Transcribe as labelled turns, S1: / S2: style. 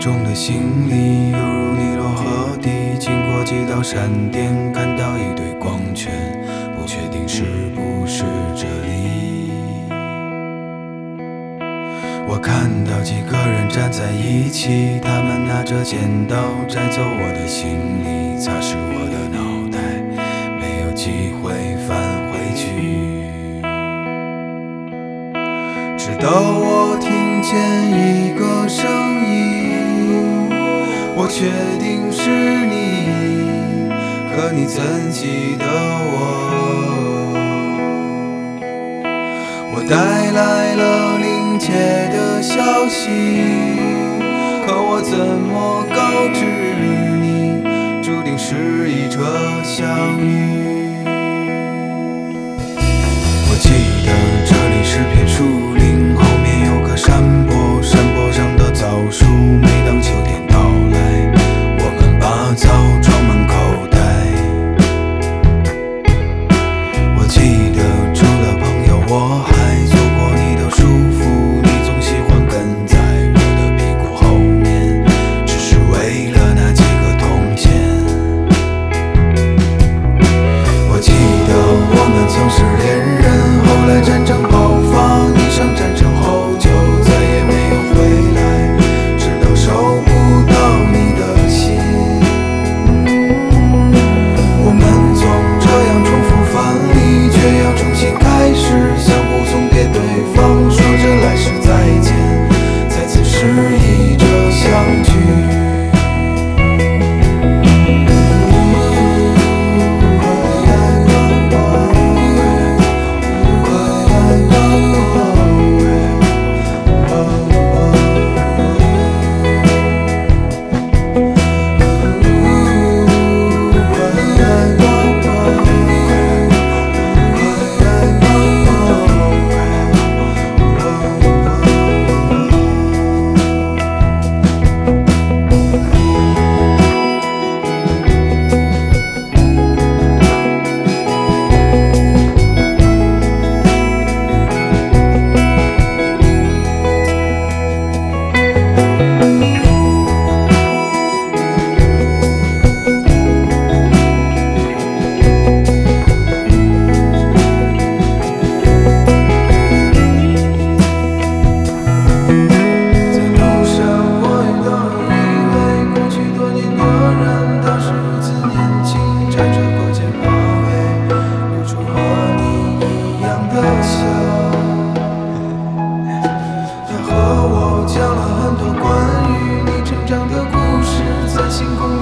S1: 中的行李犹如尼罗河底，经过几道闪电，看到一堆光圈，不确定是不是这里。我看到几个人站在一起，他们拿着剪刀摘走我的行李，擦拭我的脑袋，没有机会返回去。直到我听见一个声音，我确定是你，可你怎记得我？我带来了临界的消息，可我怎么告知你，注定是一场相遇。我记得这里是片树林，后面有个山坡，山坡上的枣树，每当秋天到来，我们把枣装满口袋。我记得除了朋友，我还做过你的束缚，你总喜欢跟在我的屁股后面，只是为了那几个铜钱。我记得我们曾是恋人，后来战争爆发，你上战场后就再也没有回来，直到收不到你的信。我们总这样重复犯例，却要重新开始，相互送别对方，说着来世再见，再次示意着相聚。星空